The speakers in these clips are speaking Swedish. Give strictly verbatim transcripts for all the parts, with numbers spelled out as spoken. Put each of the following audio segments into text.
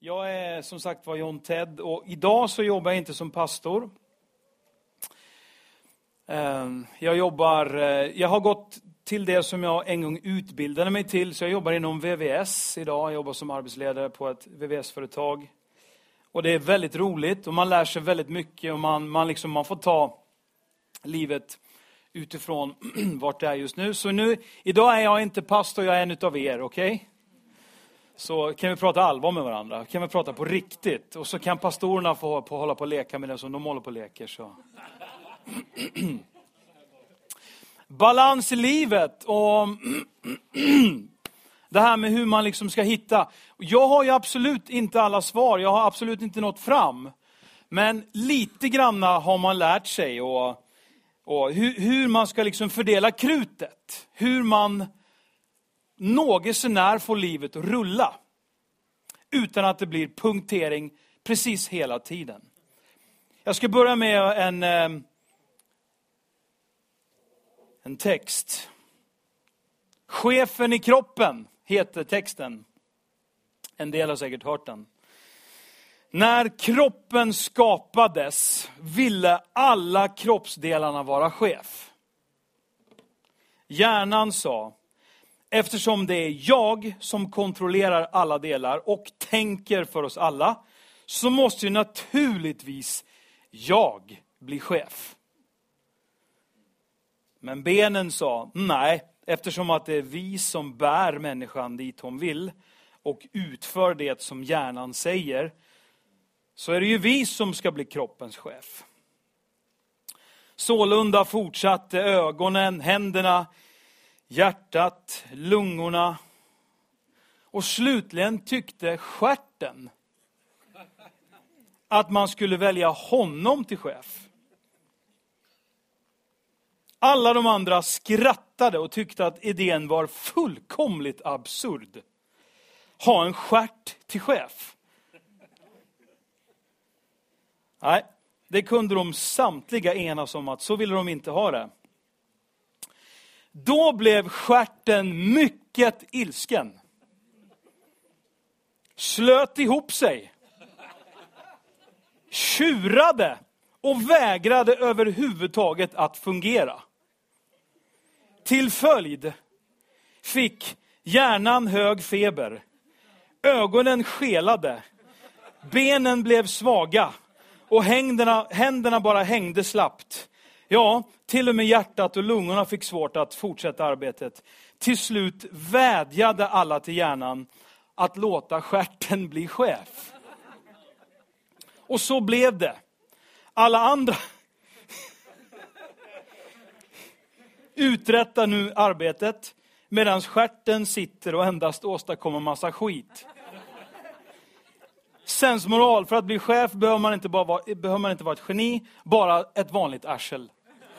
Jag är som sagt var John Ted och idag så jobbar jag inte som pastor. Jag jobbar, jag har gått till det som jag en gång utbildade mig till, så jag jobbar inom V V S idag. Jag jobbar som arbetsledare på ett V V S-företag. Och det är väldigt roligt och man lär sig väldigt mycket och man, man, liksom, man får ta livet utifrån vart det är just nu. Så nu, idag är jag inte pastor, jag är en utav er, okej? Okay? Så kan vi prata allvar med varandra, kan vi prata på riktigt. Och så kan pastorerna få, få hålla på och leka med det som de håller på och leker. Så. Balans i livet och det här med hur man liksom ska hitta. Jag har ju absolut inte alla svar, jag har absolut inte nått fram. Men lite granna har man lärt sig och, och hur, hur man ska liksom fördela krutet. Hur man något så när får livet att rulla. Utan att det blir punktering precis hela tiden. Jag ska börja med en, en text. Chefen i kroppen heter texten. En del har säkert hört den. När kroppen skapades ville alla kroppsdelarna vara chef. Hjärnan sa: eftersom det är jag som kontrollerar alla delar och tänker för oss alla, så måste ju naturligtvis jag bli chef. Men benen sa: nej, eftersom att det är vi som bär människan dit hon vill och utför det som hjärnan säger, så är det ju vi som ska bli kroppens chef. Sålunda fortsatte ögonen, händerna, hjärtat, lungorna och slutligen tyckte stjärten att man skulle välja honom till chef. Alla de andra skrattade och tyckte att idén var fullkomligt absurd. Ha en stjärt till chef. Nej, det kunde de samtliga enas om att så ville de inte ha det. Då blev stjärten mycket ilsken. Slöt ihop sig. Tjurade och vägrade överhuvudtaget att fungera. Till följd fick hjärnan hög feber. Ögonen skelade. Benen blev svaga. Och händerna, händerna bara hängde slappt. Ja, till och med hjärtat och lungorna fick svårt att fortsätta arbetet. Till slut vädjade alla till hjärnan att låta stjärten bli chef. Och så blev det. Alla andra uträttar nu arbetet medan stjärten sitter och endast åstadkommer massa skit. Sensmoral: för att bli chef behöver man inte bara vara, behöver man inte vara ett geni, bara ett vanligt arsel.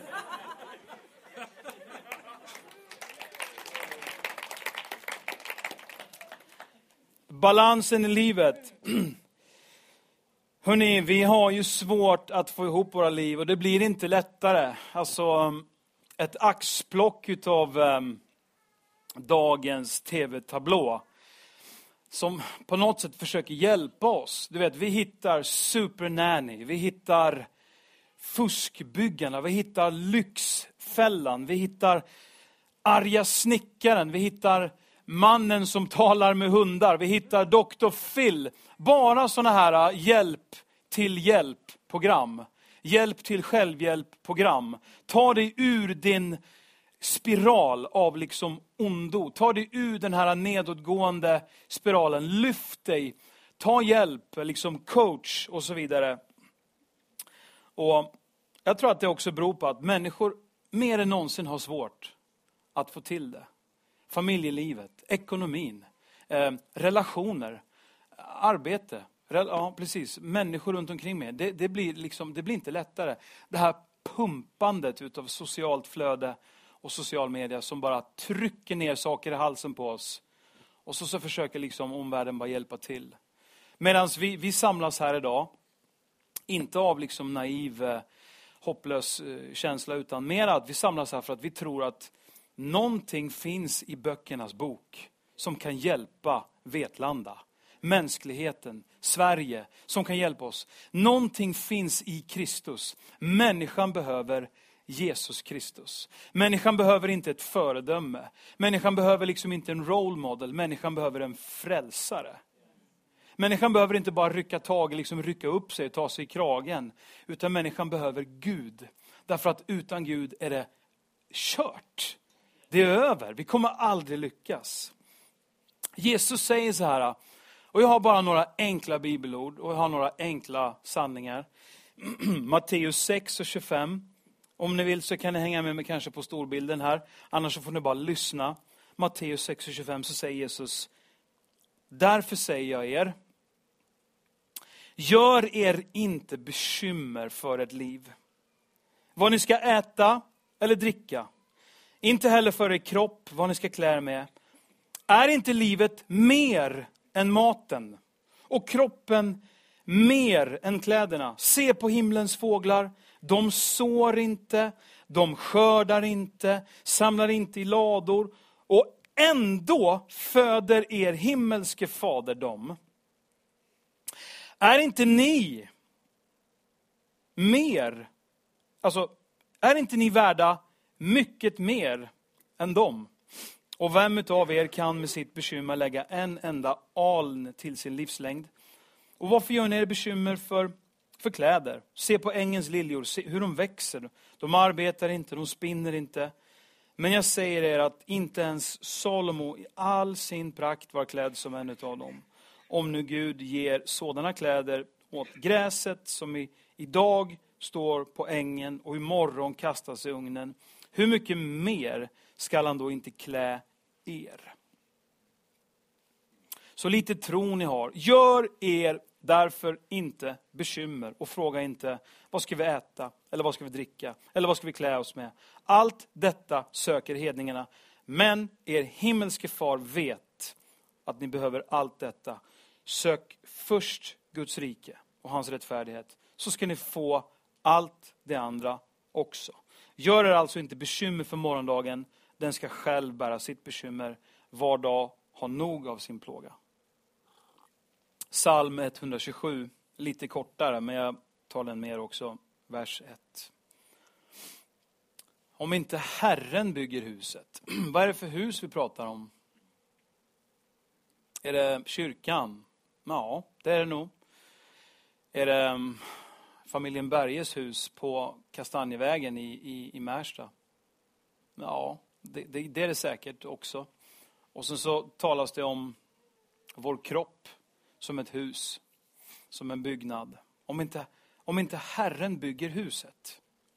Balansen i livet. Hörrni, vi har ju svårt att få ihop våra liv och det blir inte lättare. Alltså ett axplock utav um, dagens tv-tablå som på något sätt försöker hjälpa oss. Du vet, vi hittar Supernanny, vi hittar Fuskbyggarna, vi hittar Lyxfällan, vi hittar Arga snickaren, vi hittar Mannen som talar med hundar, vi hittar doktor Phil. Bara såna här hjälp till hjälp-program. Hjälp till självhjälp-program. Ta dig ur din spiral av liksom ondo. Ta dig ur den här nedåtgående spiralen. Lyft dig. Ta hjälp, liksom coach och så vidare. Och jag tror att det också beror på att människor mer än någonsin har svårt att få till det. Familjelivet, ekonomin, eh, relationer, arbete. Rel- ja, precis. Människor runt omkring mig. Det, det, blir liksom, det blir inte lättare. Det här pumpandet utav socialt flöde och social media som bara trycker ner saker i halsen på oss. Och så, så försöker liksom omvärlden bara hjälpa till. Medan vi, vi samlas här idag, inte av liksom naiv, eh, hopplös eh, känsla, utan mer att vi samlas här för att vi tror att någonting finns i böckernas bok som kan hjälpa Vetlanda. mänskligheten, Sverige, som kan hjälpa oss. Någonting finns i Kristus. Människan behöver Jesus Kristus. Människan behöver inte ett föredöme. Människan behöver liksom inte en role model. Människan behöver en frälsare. Människan behöver inte bara rycka tag, liksom rycka upp sig och ta sig i kragen. Utan människan behöver Gud. Därför att utan Gud är det kört. Det är över. Vi kommer aldrig lyckas. Jesus säger så här. Och jag har bara några enkla bibelord. Och jag har några enkla sanningar. Matteus sex och tjugofem. Om ni vill så kan ni hänga med mig kanske på storbilden här. Annars så får ni bara lyssna. Matteus sex och tjugofem så säger Jesus. Därför säger jag er. Gör er inte bekymmer för ett liv. Vad ni ska äta eller dricka. Inte heller för er kropp vad ni ska klä er med. Är inte livet mer än maten? Och kroppen mer än kläderna? Se på himlens fåglar. De sår inte, de skördar inte, samlar inte i lador. Och ändå föder er himmelske fader dem. Är inte ni mer, alltså är inte ni värda mycket mer än dem? Och vem utav er kan med sitt bekymmer lägga en enda aln till sin livslängd? Och varför gör ni er bekymmer för, för kläder? Se på ängens liljor, se hur de växer. De arbetar inte, de spinner inte. Men jag säger er att inte ens Salomo i all sin prakt var klädd som en utav dem. Om nu Gud ger sådana kläder åt gräset som i, idag står på ängen och imorgon kastas i ugnen. Hur mycket mer ska han då inte klä er? Så lite tro ni har. Gör er därför inte bekymmer och fråga inte vad ska vi äta eller vad ska vi dricka eller vad ska vi klä oss med. Allt detta söker hedningarna. Men er himmelske far vet att ni behöver allt detta. Sök först Guds rike och hans rättfärdighet. Så ska ni få allt det andra också. Gör er alltså inte bekymmer för morgondagen. Den ska själv bära sitt bekymmer. Var dag har nog av sin plåga. Psalm etthundratjugosju. Lite kortare men jag tar den mer också. Vers ett. Om inte Herren bygger huset. Vad är det för hus vi pratar om? Är det kyrkan? Ja, det är det nog. Är det um, familjen Berges hus på Kastanjevägen i, i, i Märsta? Ja, det, det, det är det säkert också. Och sen så talas det om vår kropp som ett hus, som en byggnad. Om inte, om inte Herren bygger huset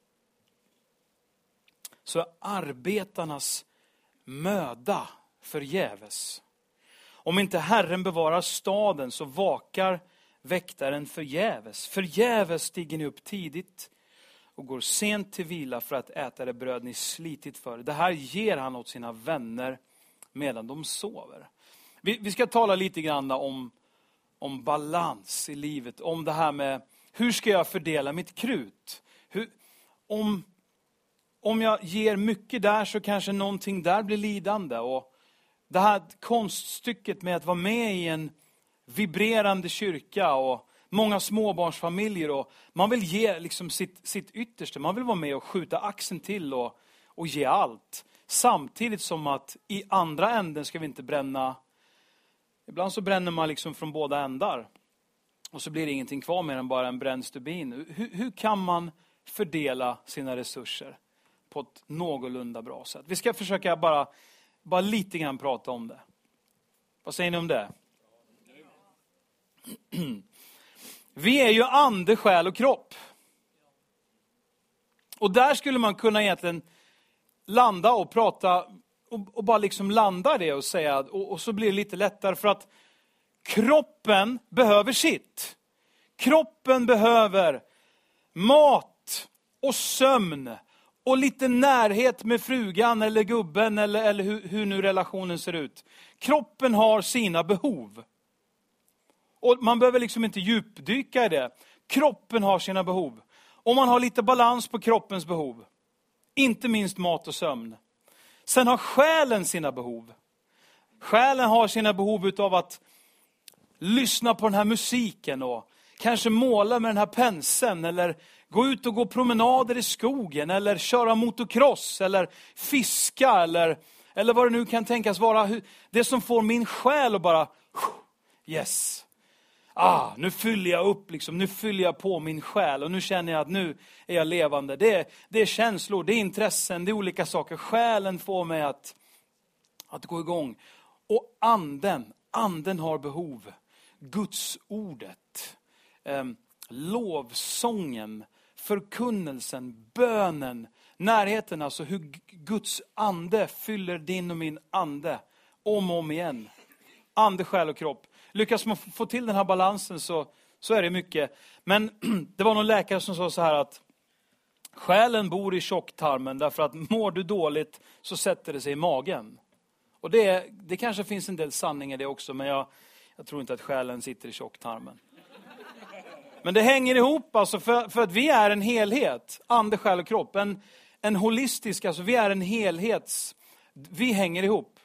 så är arbetarnas möda förgäves. Om inte Herren bevarar staden så vakar väktaren förgäves. Förgäves stiger ni upp tidigt och går sent till vila för att äta det bröd ni slitit för. Det här ger han åt sina vänner medan de sover. Vi, vi ska tala lite grann om, om balans i livet. Om det här med hur ska jag fördela mitt krut? Hur, om, om jag ger mycket där så kanske någonting där blir lidande. Och det här konststycket med att vara med i en vibrerande kyrka och många småbarnsfamiljer. Och man vill ge liksom sitt, sitt yttersta. Man vill vara med och skjuta axeln till och, och ge allt. Samtidigt som att i andra änden ska vi inte bränna. Ibland så bränner man liksom från båda ändar. Och så blir det ingenting kvar mer än bara en bränd stubin. Hur, hur kan man fördela sina resurser på ett någorlunda bra sätt? Vi ska försöka bara, bara lite grann prata om det. Vad säger ni om det? Vi är ju ande, själ och kropp. Och där skulle man kunna egentligen landa och prata och, och bara liksom landa det och säga och, och så blir det lite lättare för att kroppen behöver sitt. Kroppen behöver mat och sömn och lite närhet med frugan eller gubben eller, eller hur, hur nu relationen ser ut. Kroppen har sina behov. Och man behöver liksom inte djupdyka i det. Kroppen har sina behov. Och man har lite balans på kroppens behov. Inte minst mat och sömn. Sen har själen sina behov. Själen har sina behov utav att lyssna på den här musiken och kanske måla med den här penseln, eller gå ut och gå promenader i skogen, eller köra motocross, eller fiska, eller, eller vad det nu kan tänkas vara. Det som får min själ att bara, yes, ah, nu fyller jag upp, liksom, nu fyller jag på min själ, och nu känner jag att nu är jag levande. Det är, det är känslor, det är intressen, det är olika saker. Själen får mig att, att gå igång. Och anden, anden har behov. Guds ordet, eh, lovsången, förkunnelsen, bönen, närheten, alltså hur Guds ande fyller din och min ande om och om igen. Ande, själ och kropp. Lyckas man få till den här balansen så, så är det mycket. Men det var någon läkare som sa så här att själen bor i tjocktarmen, därför att mår du dåligt så sätter det sig i magen. Och det, det kanske finns en del sanning i det också, men jag, jag tror inte att själen sitter i tjocktarmen. Men det hänger ihop, alltså, för, för att vi är en helhet. Ande, själ och kropp. En, en holistisk, alltså vi är en helhet. Vi hänger ihop.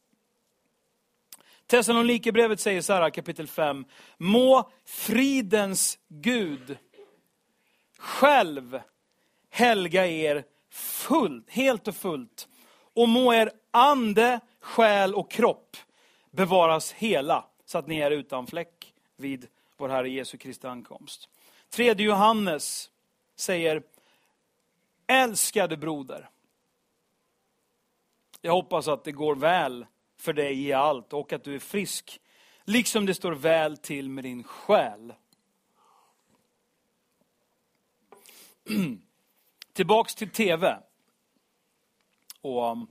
Thessalonikerbrevet säger så här, kapitel fem. Må fridens Gud själv helga er fullt, helt och fullt. Och må er ande, själ och kropp bevaras hela, så att ni är utan fläck vid vår Herre Jesu Kristi ankomst. Tredje Johannes säger, älskade broder, jag hoppas att det går väl för dig i allt och att du är frisk, liksom det står väl till med din själ. Tillbaks till tv. Och um,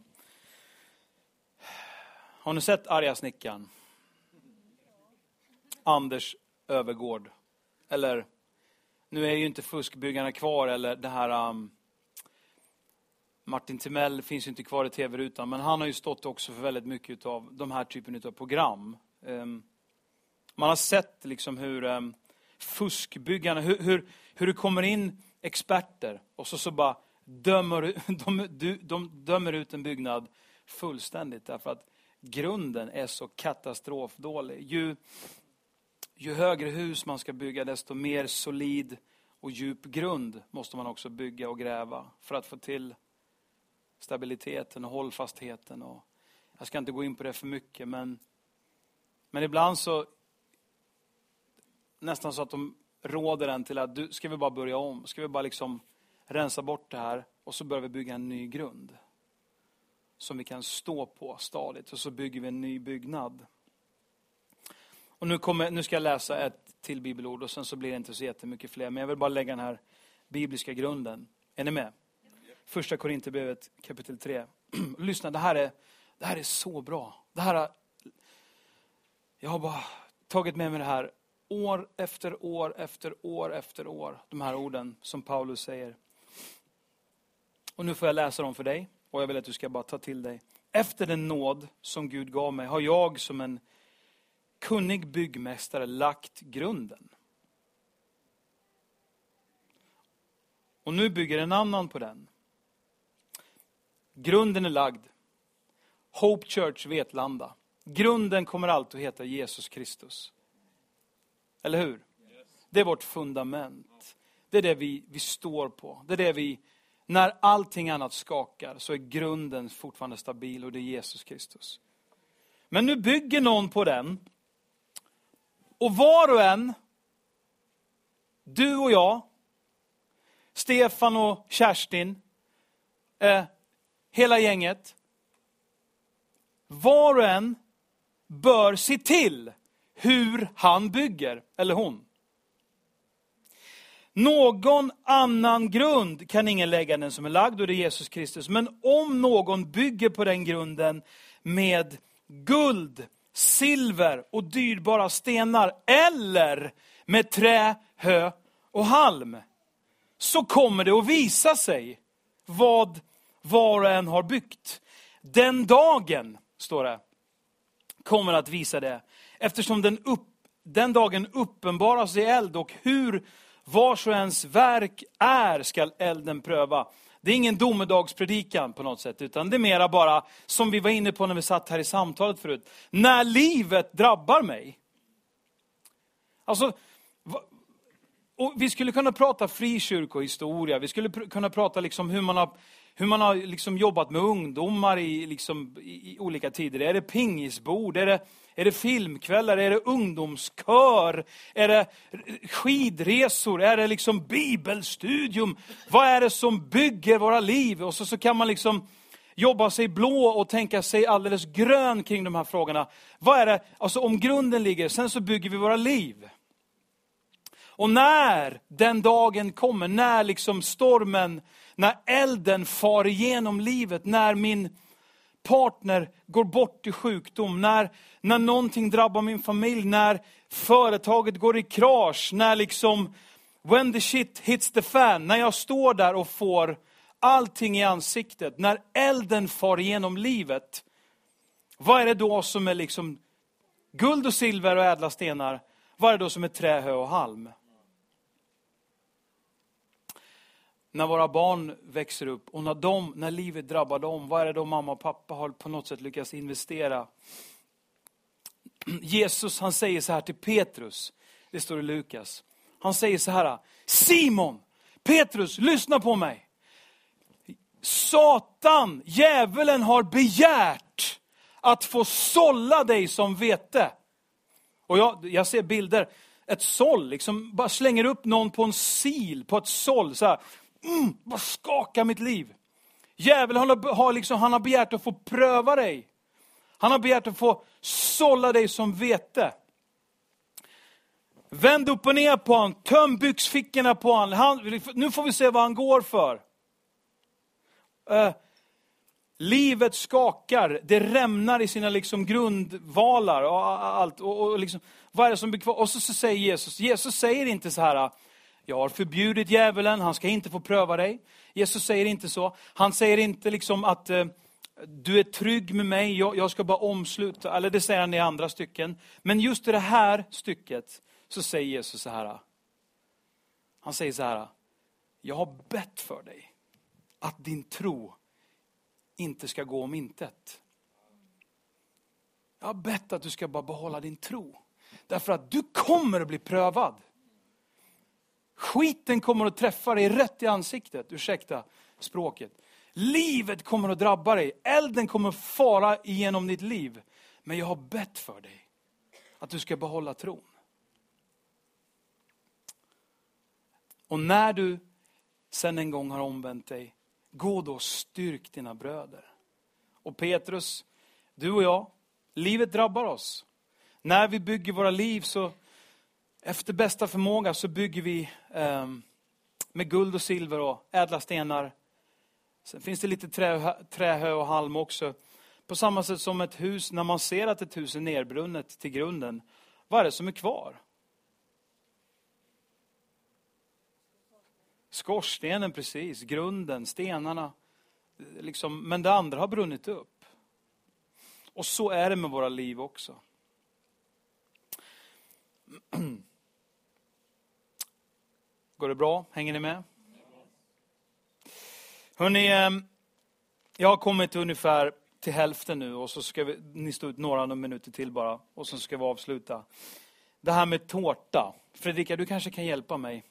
har ni sett Arga snickaren? Anders Övergård. Eller, nu är ju inte fuskbyggarna kvar, eller det här um, Martin Timell finns ju inte kvar i tv-rutan, men han har ju stått också för väldigt mycket av de här typen av program. Um, man har sett liksom hur um, fuskbyggarna, hur, hur, hur det kommer in experter och så, så bara dömer, de, de, de dömer ut en byggnad fullständigt, därför att grunden är så katastrofdålig. Ju, ju högre hus man ska bygga, desto mer solid och djup grund måste man också bygga och gräva för att få till stabiliteten och hållfastheten. Och jag ska inte gå in på det för mycket, men, men ibland så nästan så att de råder en till att du, ska vi bara börja om, ska vi bara liksom rensa bort det här och så börjar vi bygga en ny grund som vi kan stå på stadigt, och så bygger vi en ny byggnad. Och nu, kommer, nu ska jag läsa ett till bibelord och sen så blir det inte så jättemycket fler, men jag vill bara lägga den här bibliska grunden. Är ni med? Första Korinthierbrevet kapitel tre. Lyssna, det här, är, det här är så bra. Det här är, jag har bara tagit med mig det här år efter år efter år efter år. De här orden som Paulus säger. Och nu får jag läsa dem för dig. Och jag vill att du ska bara ta till dig. Efter den nåd som Gud gav mig har jag som en kunnig byggmästare lagt grunden. Och nu bygger en annan på den. Grunden är lagd. Hope Church Vetlanda. Grunden kommer alltid att heta Jesus Kristus. Eller hur? Det är vårt fundament. Det är det vi, vi står på. Det är det vi, när allting annat skakar så är grunden fortfarande stabil, och det är Jesus Kristus. Men nu bygger någon på den. Och var och en, du och jag, Stefan och Kerstin, eh, hela gänget, var och en bör se till hur han bygger, eller hon. Någon annan grund kan ingen lägga den som är lagd, och det är Jesus Kristus. Men om någon bygger på den grunden med guld, silver och dyrbara stenar, eller med trä, hö och halm, så kommer det att visa sig vad var och en har byggt. Den dagen, står det, kommer att visa det. Eftersom den, upp, den dagen uppenbaras i eld, och hur vars och ens verk är ska elden pröva. Det är ingen domedagspredikan på något sätt, utan det är mera bara, som vi var inne på när vi satt här i samtalet förut. När livet drabbar mig, Alltså, och vi skulle kunna prata frikyrkohistoria. Vi skulle pr- kunna prata liksom hur man har, hur man har liksom jobbat med ungdomar i, liksom, i, i olika tider. Är det pingisbord? Är det, är det filmkvällar? Är det ungdomskör? Är det skidresor? Är det liksom bibelstudium? Vad är det som bygger våra liv? Och så, så kan man liksom jobba sig blå och tänka sig alldeles grön kring de här frågorna. Vad är det? Alltså om grunden ligger, sen så bygger vi våra liv. Och när den dagen kommer, när liksom stormen, när elden far igenom livet, när min partner går bort i sjukdom, när, när någonting drabbar min familj, när företaget går i krasch, när liksom, when the shit hits the fan, när jag står där och får allting i ansiktet, när elden far igenom livet, vad är det då som är liksom guld och silver och ädla stenar? Vad är det då som är trä, hö och halm? När våra barn växer upp och när, de, när livet drabbar dem, vad är det då mamma och pappa har på något sätt lyckats investera? Jesus, han säger så här till Petrus, det står i Lukas. Han säger så här: Simon, Petrus, lyssna på mig. Satan, djävulen har begärt att få sålla dig som vete. Och jag, jag ser bilder, ett såll, liksom bara slänger upp någon på en sil, på ett såll så här. Mm, bara skaka mitt liv. Djävulen har, har liksom, han har begärt att få pröva dig. Han har begärt att få sålla dig som vete. Vänd upp och ner på han, töm byxfickorna på han. han. Nu får vi se vad han går för. Uh, livet skakar, det rämnar i sina liksom grundvalar och allt. Och, och liksom, vad är det som blir kvar? Och så, så säger Jesus, Jesus säger inte så här: jag har förbjudit djävulen, han ska inte få pröva dig. Jesus säger inte så. Han säger inte liksom att uh, du är trygg med mig, jag, jag ska bara omsluta. Eller det säger han i andra stycken. Men just i det här stycket så säger Jesus så här. Han säger så här: jag har bett för dig att din tro inte ska gå om intet. Jag har bett att du ska bara behålla din tro. Därför att du kommer att bli prövad. Skiten kommer att träffa dig rätt i ansiktet. Ursäkta språket. Livet kommer att drabba dig. Elden kommer att fara igenom ditt liv. Men jag har bett för dig att du ska behålla tron. Och när du sen en gång har omvänt dig, gå då och styrk dina bröder. Och Petrus, du och jag, livet drabbar oss. När vi bygger våra liv så efter bästa förmåga så bygger vi eh, med guld och silver och ädla stenar. Sen finns det lite trä, trähö och halm också. På samma sätt som ett hus, när man ser att ett hus är nerbrunnet till grunden, vad är det som är kvar? Skorstenen, precis, grunden, stenarna. Liksom, men det andra har brunnit upp. Och så är det med våra liv också. Går det bra? Hänger ni med? Hörrni, jag har kommit ungefär till hälften nu. Och så ska vi, ni stå ut några minuter till bara. Och så ska vi avsluta. Det här med tårta. Fredrika, du kanske kan hjälpa mig.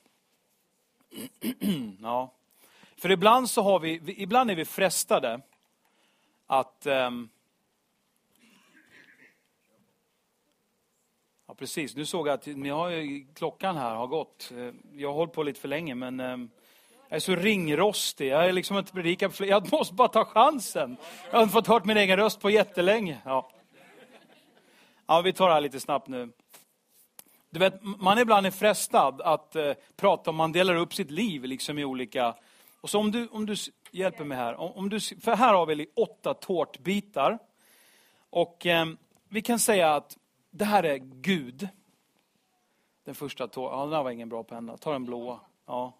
Ja. För ibland så har vi, ibland är vi frestade att um, ja precis, nu såg jag att ni har ju, klockan här har gått. Jag har hållit på lite för länge, men um, jag är så ringrostig. Jag är liksom inte predikat för, jag måste bara ta chansen. Jag har inte fått hört min egen röst på jättelänge. Ja. Ja, vi tar det här lite snabbt nu. Du vet, man är ibland är frestad att uh, prata om, man delar upp sitt liv liksom i olika. Och så om du, om du hjälper mig här. Om, om du, för här har vi åtta tårtbitar. Och eh, vi kan säga att det här är Gud. Den första tårtan. Ja, den här var ingen bra penna. Ta den blåa. Ja.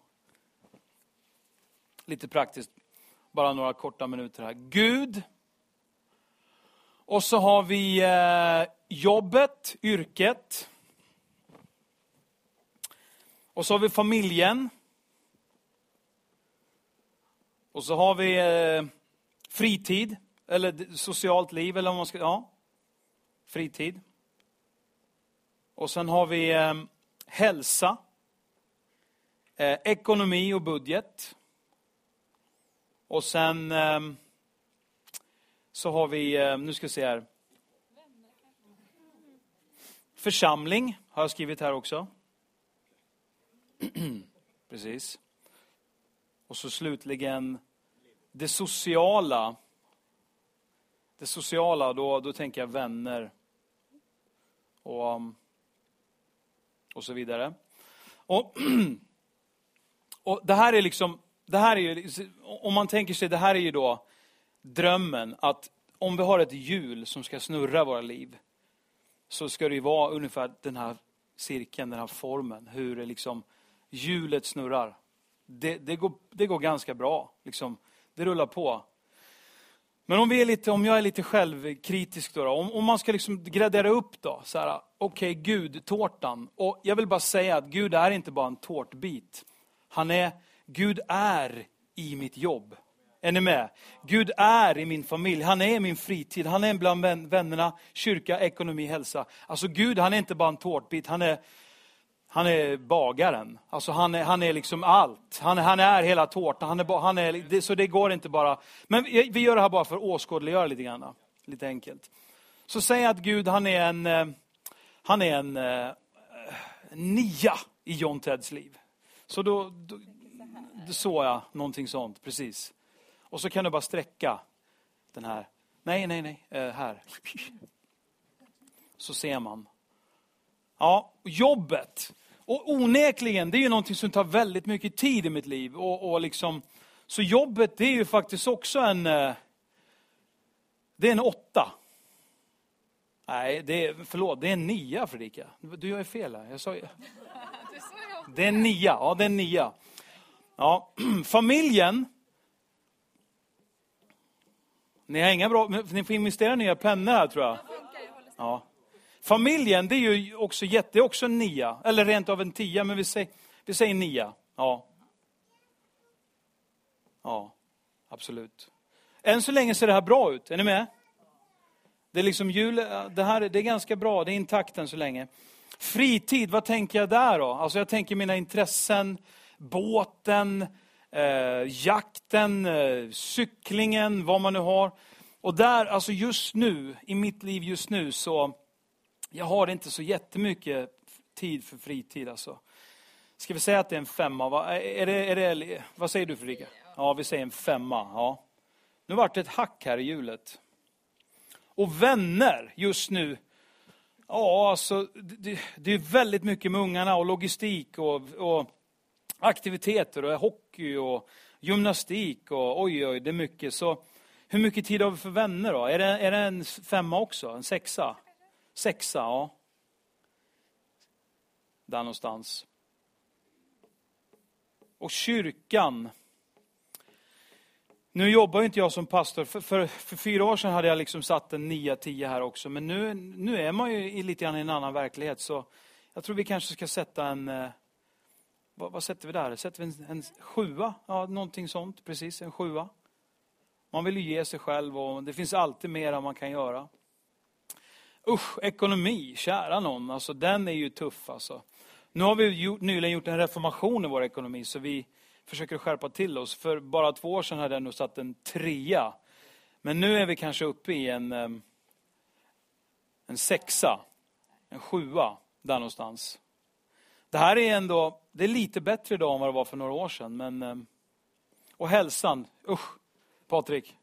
Lite praktiskt. Bara några korta minuter här. Gud. Och så har vi eh, jobbet, yrket. Och så har vi familjen. Och så har vi eh, fritid, eller socialt liv, eller vad man ska, ja, fritid. Och sen har vi eh, hälsa, eh, ekonomi och budget. Och sen eh, så har vi, eh, nu ska vi se här. Församling har jag skrivit här också. Precis. Och så slutligen det sociala. Det sociala, då, då tänker jag vänner. Och, och så vidare. Och, och det här är liksom, det här är ju, om man tänker sig, det här är ju då drömmen att om vi har ett hjul som ska snurra våra liv, så ska det ju vara ungefär den här cirkeln, den här formen, hur det liksom hjulet snurrar. Det, det, går, det går ganska bra, liksom. Det rullar på. Men om, vi är lite, om jag är lite självkritisk då, då om, om man ska liksom gradera upp då, så här, okej, okay, Gud, tårtan. Och jag vill bara säga att Gud är inte bara en tårtbit. Han är, Gud är i mitt jobb. Är ni med? Gud är i min familj. Han är i min fritid. Han är bland vännerna, kyrka, ekonomi, hälsa. Alltså Gud, han är inte bara en tårtbit. Han är, han är bagaren. Alltså han är, han är liksom allt. Han, han är hela tårtan. Han är, han är, det, så det går inte bara. Men vi gör det här bara för att åskådliggöra lite grann. Lite enkelt. Så säg att Gud, han är en, han är en, en nia i John Teds liv. Så då, då, då såg jag någonting sånt, precis. Och så kan du bara sträcka den här. Nej, nej, nej. Äh, här. Så ser man. Ja, jobbet. Och onekligen, det är ju någonting som tar väldigt mycket tid i mitt liv. Och, och liksom, så jobbet, det är ju faktiskt också en... Det är en åtta. Nej, det är, förlåt, det är en nia, Fredrika. Du gör fel här. Jag sa, det är en nia, ja det är en nia. Ja, familjen... Ni har inga bra, ni får investera nya pennor här, tror jag. Ja. Familjen, det är ju också jätte, det är också en nia. Eller rent av en tia, men vi säger, vi säger nia. Ja. Ja, absolut. Än så länge ser det här bra ut, är ni med? Det är liksom jul, det här det är ganska bra, det är intakt än så länge. Fritid, vad tänker jag där då? Alltså jag tänker mina intressen, båten... Eh, jakten, eh, cyklingen, vad man nu har. Och där, alltså just nu, i mitt liv just nu, så jag har inte så jättemycket tid för fritid. Alltså. Ska vi säga att det är en femma? Va? Är det, är det, vad säger du, Fredrika? Ja, vi säger en femma. Ja. Nu vart det ett hack här i hjulet. Och vänner just nu. Ja, alltså det, det är väldigt mycket med ungarna och logistik och... och aktiviteter och hockey och gymnastik och oj oj, det är mycket. Så hur mycket tid har vi för vänner då? Är det, är det en femma också? En sexa? Sexa, ja. Där någonstans. Och kyrkan. Nu jobbar ju inte jag som pastor. För, för, för fyra år sedan hade jag liksom satt en nio tio här också. Men nu, nu är man ju i lite grann i en annan verklighet. Så jag tror vi kanske ska sätta en... Vad, vad sätter vi där? Sätter vi en, en sjua? Ja, någonting sånt. Precis, en sjua. Man vill ju ge sig själv och det finns alltid mer man kan göra. Usch, ekonomi, kära någon. Alltså den är ju tuff alltså. Nu har vi gjort, nyligen gjort en reformation i vår ekonomi så vi försöker skärpa till oss. För bara två år sedan hade jag nog satt en trea. Men nu är vi kanske uppe i en, en sexa. En sjua där någonstans. Det här är ändå, det är lite bättre idag än vad det var för några år sedan. Men, och hälsan, usch, Patrik.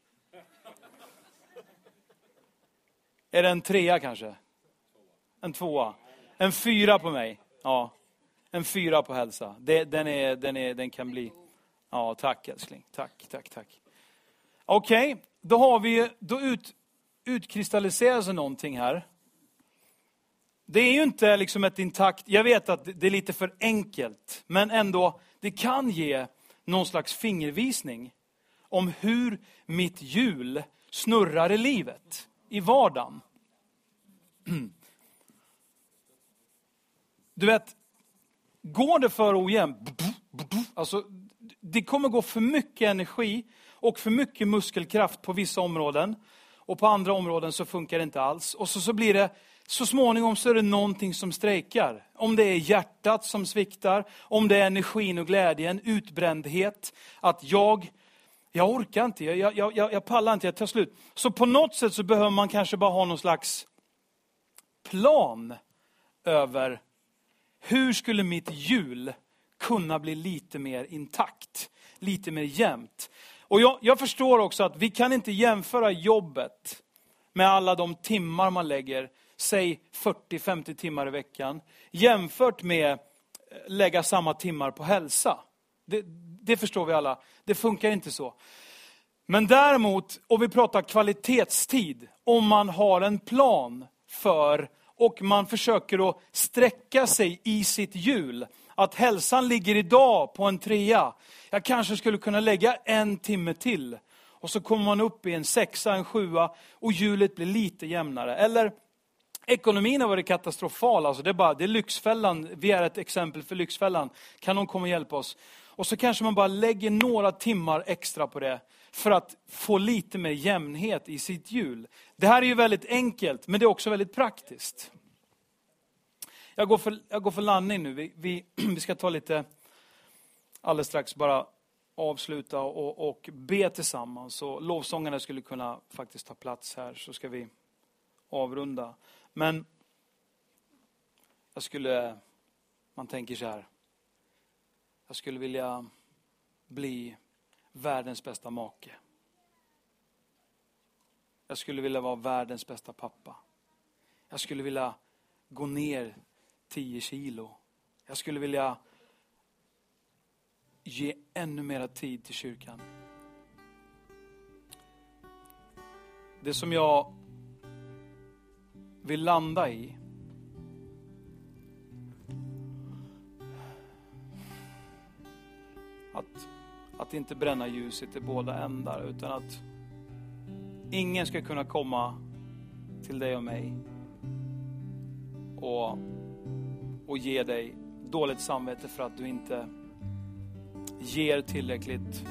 Är det en trea kanske? En tvåa. En fyra på mig. Ja, en fyra på hälsa. Det, den, är, den, är, den kan bli... Ja, tack älskling. Tack, tack, tack. Okej, okay, då har vi, då ut, utkristalliserar sig någonting här. Det är ju inte liksom ett intakt, jag vet att det är lite för enkelt, men ändå, det kan ge någon slags fingervisning om hur mitt hjul snurrar i livet, i vardagen. Du vet, går det för ojämnt, alltså det kommer gå för mycket energi och för mycket muskelkraft på vissa områden. Och på andra områden så funkar det inte alls. Och så, så blir det så småningom så är det någonting som strejkar. Om det är hjärtat som sviktar, om det är energin och glädjen, utbrändhet, att jag, jag orkar inte, jag, jag, jag, jag pallar inte, jag tar slut. Så på något sätt så behöver man kanske bara ha någon slags plan över hur skulle mitt hjul kunna bli lite mer intakt, lite mer jämnt. Och jag, jag förstår också att vi kan inte jämföra jobbet med alla de timmar man lägger, säg fyrtio till femtio timmar i veckan, jämfört med lägga samma timmar på hälsa. Det, det förstår vi alla, det funkar inte så. Men däremot, om vi pratar kvalitetstid, om man har en plan för och man försöker att sträcka sig i sitt hjul. Att hälsan ligger idag på en trea. Jag kanske skulle kunna lägga en timme till. Och så kommer man upp i en sexa, en sjua och hjulet blir lite jämnare. Eller ekonomin har varit katastrofal. Alltså det är bara, det är Lyxfällan. Vi är ett exempel för Lyxfällan. Kan någon komma och hjälpa oss? Och så kanske man bara lägger några timmar extra på det. För att få lite mer jämnhet i sitt hjul. Det här är ju väldigt enkelt, men det är också väldigt praktiskt. Jag går för, jag går för landning nu. Vi, vi, vi ska ta lite, alldeles strax bara avsluta och, och be tillsammans. Och lovsångarna skulle kunna faktiskt ta plats här, så ska vi avrunda. Men jag skulle, man tänker så här. Jag skulle vilja bli världens bästa make. Jag skulle vilja vara världens bästa pappa. Jag skulle vilja gå ner tio kilo. Jag skulle vilja ge ännu mera tid till kyrkan. Det som jag vill landa i, att Att inte bränna ljuset i båda ändar, utan att ingen ska kunna komma till dig och mig och, och ge dig dåligt samvete för att du inte ger tillräckligt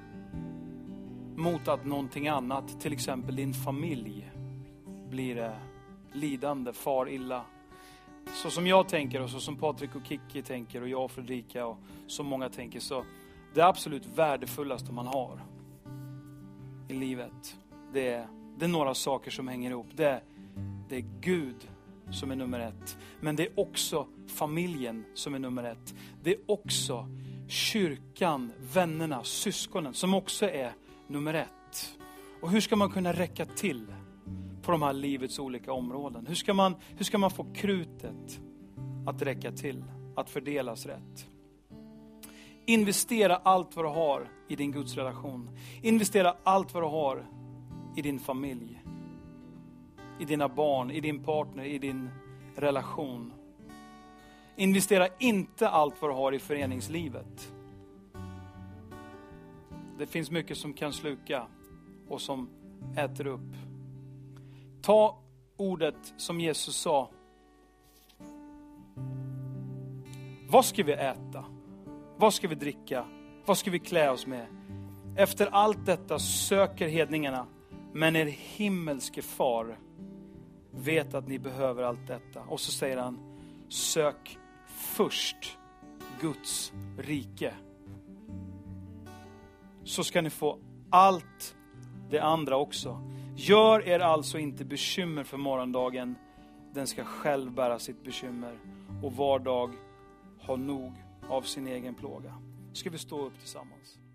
mot att någonting annat, till exempel din familj, blir lidande, far illa. Så som jag tänker och så som Patrik och Kiki tänker och jag och Fredrika och så många tänker, så det absolut värdefullaste man har i livet, det är, det är några saker som hänger ihop. Det är, det är Gud som är nummer ett. Men det är också familjen som är nummer ett. Det är också kyrkan, vännerna, syskonen som också är nummer ett. Och hur ska man kunna räcka till på de här livets olika områden? Hur ska man, hur ska man få krutet att räcka till, att fördelas rätt? Investera allt vad du har i din gudsrelation. Investera allt vad du har i din familj. I dina barn, i din partner, i din relation. Investera inte allt vad du har i föreningslivet. Det finns mycket som kan sluka och som äter upp. Ta ordet som Jesus sa. Vad ska vi äta? Vad ska vi dricka? Vad ska vi klä oss med? Efter allt detta söker hedningarna. Men er himmelske far vet att ni behöver allt detta. Och så säger han, sök först Guds rike. Så ska ni få allt det andra också. Gör er alltså inte bekymmer för morgondagen. Den ska själv bära sitt bekymmer. Och var dag ha nog av sin egen plåga. Ska vi stå upp tillsammans?